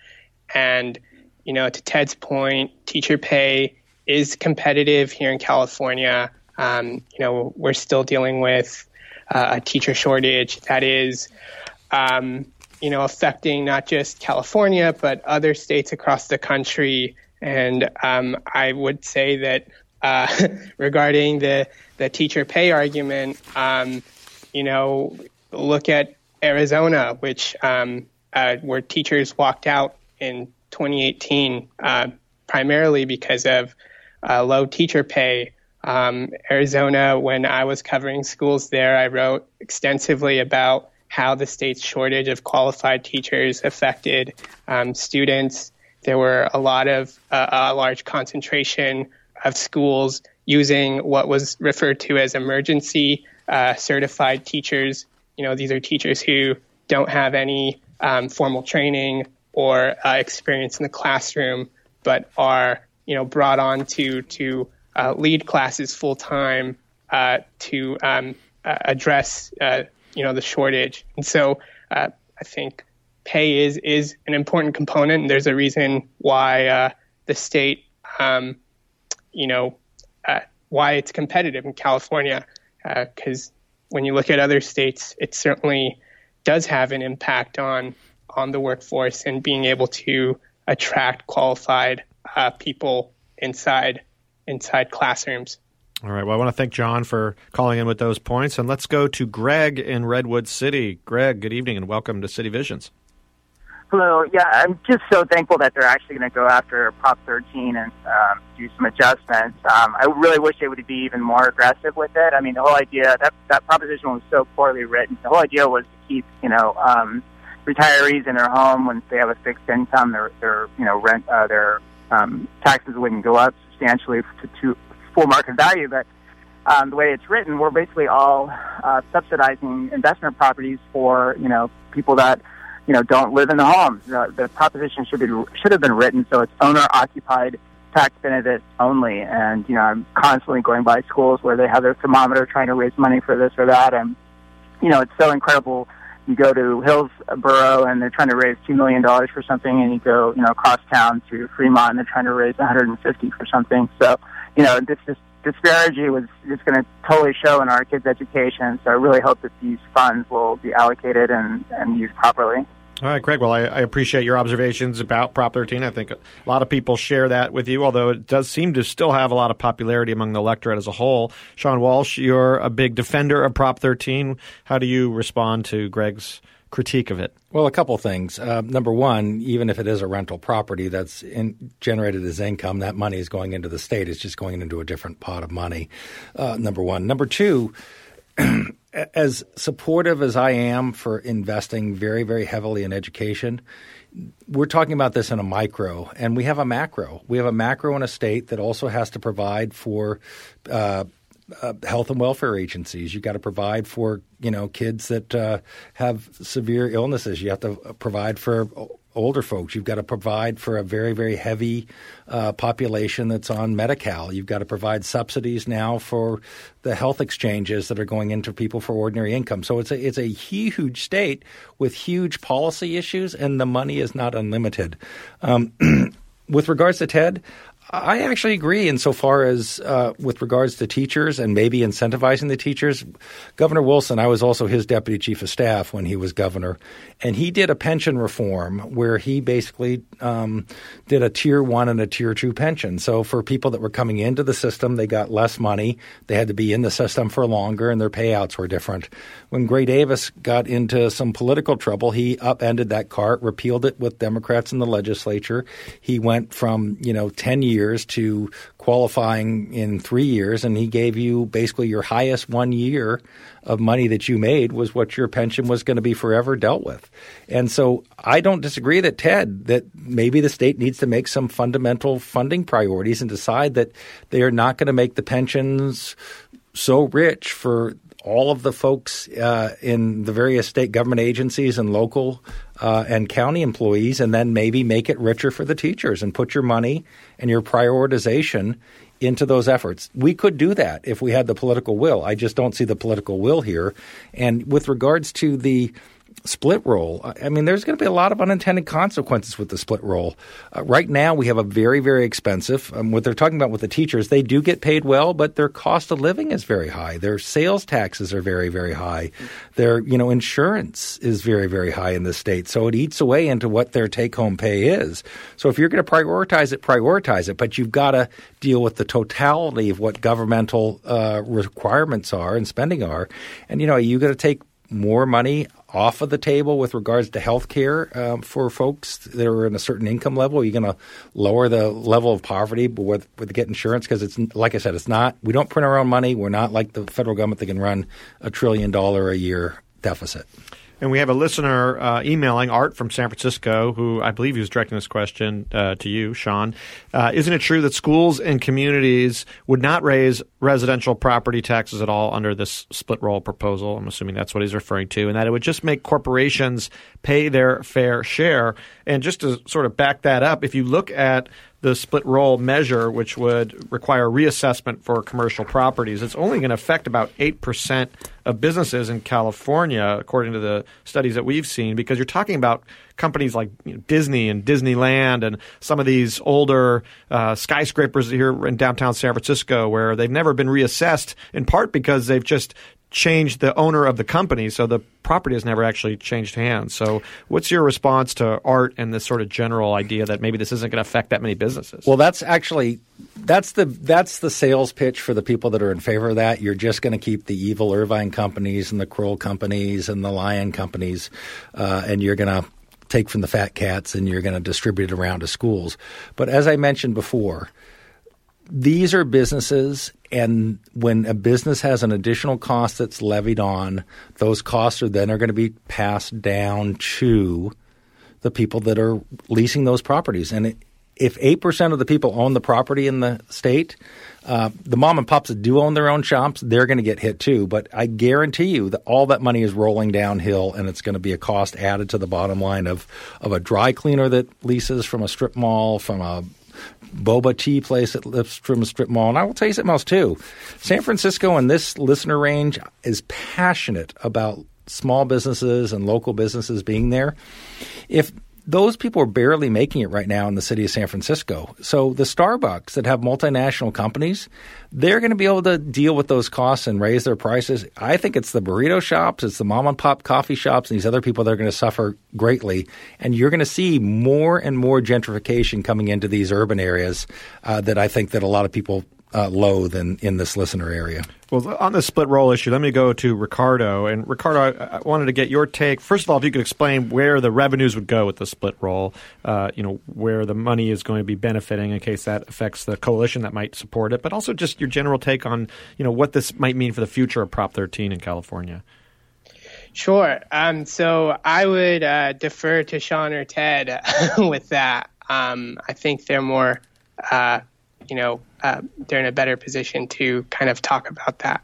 and you know, to Ted's point, teacher pay is competitive here in California. Um, you know, we're still dealing with uh, a teacher shortage that is, um, you know, affecting not just California, but other states across the country. And um, I would say that uh, regarding the, the teacher pay argument, um, you know, look at Arizona, which um, uh, where teachers walked out in twenty eighteen, uh, primarily because of uh, low teacher pay. Um, Arizona, when I was covering schools there, I wrote extensively about how the state's shortage of qualified teachers affected um, students. There were a lot of, uh, a large concentration of schools using what was referred to as emergency uh, certified teachers. You know, these are teachers who don't have any um, formal training or uh, experience in the classroom, but are, you know, brought on to to uh, lead classes full time uh, to um, uh, address, uh, you know, the shortage. And so uh, I think pay is is an important component. And there's a reason why uh, the state, um, you know, uh, why it's competitive in California, because uh, when you look at other states, it certainly does have an impact on on the workforce and being able to attract qualified uh, people inside inside classrooms. All right. Well, I want to thank John for calling in with those points. And let's go to Greg in Redwood City. Greg, good evening and welcome to City Visions. Hello. Yeah, I'm just so thankful that they're actually going to go after Prop thirteen and um, do some adjustments. Um, I really wish they would be even more aggressive with it. I mean, the whole idea, that, that proposition was so poorly written. The whole idea was to keep, you know, um, retirees in their home when they have a fixed income, their their you know rent uh, their um, taxes wouldn't go up substantially to, to full market value. But um, the way it's written, we're basically all uh, subsidizing investment properties for you know people that you know don't live in the home. The, the proposition should be should have been written so it's owner occupied tax benefits only. And you know I'm constantly going by schools where they have their thermometer trying to raise money for this or that, and you know it's so incredible. You go to Hillsborough and they're trying to raise two million dollars for something, and you go, you know, across town to Fremont and they're trying to raise one hundred fifty for something. So, you know, this just disparity was just going to totally show in our kids' education. So I really hope that these funds will be allocated and, and used properly. All right, Greg. Well, I, I appreciate your observations about Prop thirteen. I think a lot of people share that with you, although it does seem to still have a lot of popularity among the electorate as a whole. Sean Walsh, you're a big defender of Prop thirteen. How do you respond to Greg's critique of it? Well, a couple things. Uh, number one, even if it is a rental property that's in, generated as income, that money is going into the state. It's just going into a different pot of money, uh, number one. Number two, as supportive as I am for investing very, very heavily in education, we're talking about this in a micro, and we have a macro. We have a macro in a state that also has to provide for uh, uh, health and welfare agencies. You've got to provide for, you know, kids that uh, have severe illnesses. You have to provide for older folks. You've got to provide for a very, very heavy uh, population that's on Medi-Cal. You've got to provide subsidies now for the health exchanges that are going into people for ordinary income. So it's a it's a huge state with huge policy issues, and the money is not unlimited. Um, with regards to TED, I actually agree insofar as uh, with regards to teachers and maybe incentivizing the teachers. Governor Wilson, I was also his deputy chief of staff when he was governor, and he did a pension reform where he basically um, did a tier one and a tier two pension. So for people that were coming into the system, they got less money. They had to be in the system for longer, and their payouts were different. When Gray Davis got into some political trouble, he upended that cart, repealed it with Democrats in the legislature. He went from, you know, ten years years to qualifying in three years, and he gave you basically your highest one year of money that you made was what your pension was going to be forever dealt with. And so I don't disagree that, Ted, that maybe the state needs to make some fundamental funding priorities and decide that they are not going to make the pensions so rich for all of the folks uh, in the various state government agencies and local uh, and county employees, and then maybe make it richer for the teachers and put your money and your prioritization into those efforts. We could do that if we had the political will. I just don't see the political will here. And with regards to the split roll, I mean, there's going to be a lot of unintended consequences with the split roll. Uh, right now, we have a very, very expensive um, – what they're talking about with the teachers, they do get paid well, but their cost of living is very high. Their sales taxes are very, very high. Their, you know, insurance is very, very high in this state. So it eats away into what their take-home pay is. So if you're going to prioritize it, prioritize it, but you've got to deal with the totality of what governmental uh, requirements are and spending are. And, you know, you got to take more money off of the table with regards to health care um, for folks that are in a certain income level? Are you going to lower the level of poverty with, with get insurance? Because it's like I said, it's not – we don't print our own money. We're not like the federal government that can run a trillion dollar a year deficit. And we have a listener uh, emailing, Art from San Francisco, who I believe he was directing this question uh, to you, Sean. Uh, isn't it true that schools and communities would not raise residential property taxes at all under this split roll proposal? I'm assuming that's what he's referring to, and that it would just make corporations pay their fair share. And just to sort of back that up, if you look at the split roll measure, which would require reassessment for commercial properties, it's only going to affect about eight percent of businesses in California, according to the studies that we've seen, because you're talking about companies like you know, Disney and Disneyland and some of these older uh, skyscrapers here in downtown San Francisco where they've never been reassessed, in part because they've just changed the owner of the company, so the property has never actually changed hands. So what's your response to Art and this sort of general idea that maybe this isn't going to affect that many businesses? Well, that's actually that's the that's the sales pitch for the people that are in favor of that. You're just going to keep the evil Irvine companies and the Kroll companies and the Lion companies, uh, and you're going to take from the fat cats and you're going to distribute it around to schools. But as I mentioned before, these are businesses, and when a business has an additional cost that's levied on, those costs are then are going to be passed down to the people that are leasing those properties. And it, if eight percent of the people own the property in the state, uh, the mom and pops that do own their own shops, they're going to get hit too. But I guarantee you that all that money is rolling downhill, and it's going to be a cost added to the bottom line of, of a dry cleaner that leases from a strip mall, from a boba tea place that lives from a strip mall. And I will tell you something else too. San Francisco and this listener range is passionate about small businesses and local businesses being there. If those people are barely making it right now in the city of San Francisco. So the Starbucks that have multinational companies, they're going to be able to deal with those costs and raise their prices. I think it's the burrito shops, it's the mom and pop coffee shops, and these other people that are going to suffer greatly. And you're going to see more and more gentrification coming into these urban areas uh, that I think that a lot of people uh, loathe in, in this listener area. Well, on the split roll issue, let me go to Ricardo. And Ricardo, I, I wanted to get your take. First of all, if you could explain where the revenues would go with the split roll, uh, you know, where the money is going to be benefiting in case that affects the coalition that might support it, but also just your general take on, you know, what this might mean for the future of Prop thirteen in California. Sure. Um, so I would uh, defer to Sean or Ted with that. Um, I think they're more, uh, you know, uh, they're in a better position to kind of talk about that.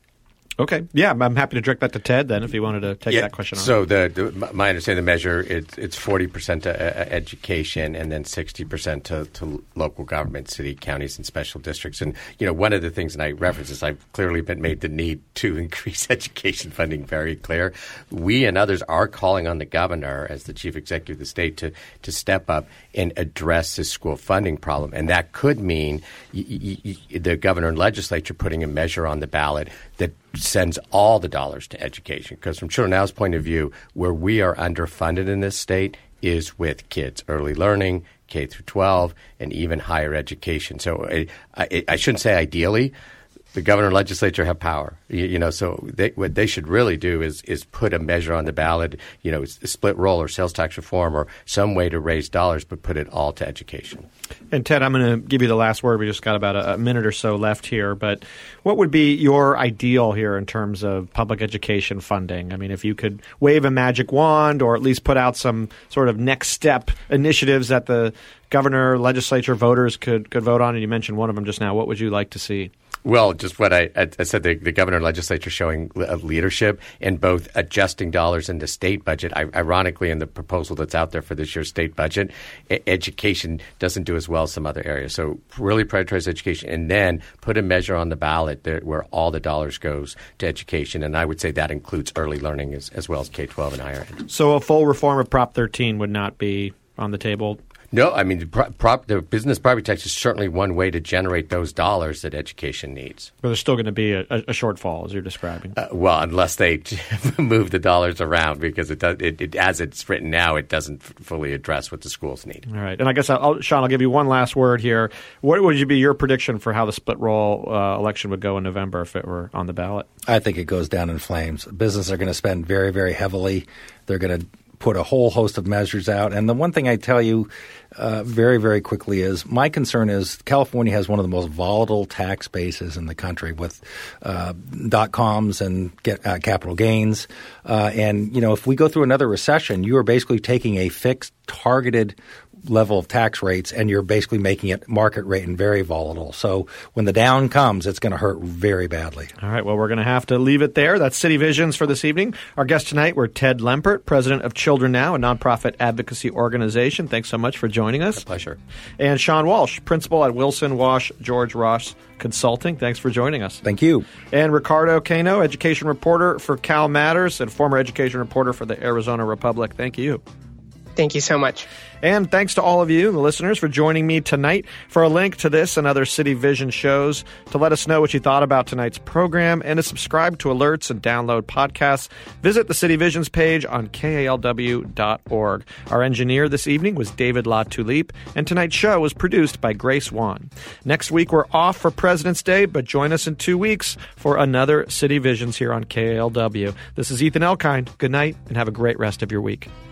Okay. Yeah, I'm happy to direct that to Ted then if you wanted to take yeah, that question on. So the, the, my understanding of the measure, it, it's forty percent to uh, education and then sixty percent to, to local government, city, counties, and special districts. And, you know, one of the things, and I reference this, I've clearly been made the need to increase education funding very clear. We and others are calling on the governor as the chief executive of the state to, to step up and address this school funding problem. And that could mean y- y- y- the governor and legislature putting a measure on the ballot that sends all the dollars to education. Because from Children Now's point of view, where we are underfunded in this state is with kids, early learning, K through twelve, and even higher education. So I, I, I shouldn't say ideally. The governor and legislature have power, you, you know. So they, what they should really do is is put a measure on the ballot, you know, split roll or sales tax reform or some way to raise dollars, but put it all to education. And Ted, I'm going to give you the last word. We just got about a, a minute or so left here. But what would be your ideal here in terms of public education funding? I mean, if you could wave a magic wand or at least put out some sort of next step initiatives that the governor, legislature, voters could, could vote on, and you mentioned one of them just now, what would you like to see? Well, just what I, I said, the, the governor and legislature showing leadership in both adjusting dollars in the state budget. I, ironically, in the proposal that's out there for this year's state budget, e- education doesn't do as well as some other areas. So really prioritize education and then put a measure on the ballot that, where all the dollars goes to education. And I would say that includes early learning as, as well as K twelve and higher ed. So a full reform of Prop thirteen would not be on the table? No, I mean, the, prop, the business property tax is certainly one way to generate those dollars that education needs. But there's still going to be a, a shortfall, as you're describing. Uh, well, unless they move the dollars around, because it does, it, it, as it's written now, it doesn't f- fully address what the schools need. All right. And I guess, I'll, Sean, I'll give you one last word here. What would you be your prediction for how the split roll uh, election would go in November if it were on the ballot? I think it goes down in flames. Businesses are going to spend very, very heavily. They're going to put a whole host of measures out. And the one thing I tell you uh, very, very quickly is my concern is California has one of the most volatile tax bases in the country with uh, dot-coms and get, uh, capital gains. Uh, and, you know, if we go through another recession, you are basically taking a fixed, targeted level of tax rates and you're basically making it market rate and very volatile. So when the down comes, it's going to hurt very badly. All right. Well, we're going to have to leave it there. That's City Visions for this evening. Our guests tonight were Ted Lempert, president of Children Now, a nonprofit advocacy organization. Thanks so much for joining us. My pleasure. And Sean Walsh, principal at Wilson Walsh George Ross Consulting. Thanks for joining us. Thank you. And Ricardo Cano, education reporter for Cal Matters and former education reporter for the Arizona Republic. Thank you. Thank you so much. And thanks to all of you, the listeners, for joining me tonight. For a link to this and other City Vision shows, to let us know what you thought about tonight's program, and to subscribe to alerts and download podcasts, visit the City Visions page on K A L W dot org. Our engineer this evening was David LaTulipe, and tonight's show was produced by Grace Wan. Next week, we're off for President's Day, but join us in two weeks for another City Visions here on K A L W. This is Ethan Elkind. Good night, and have a great rest of your week.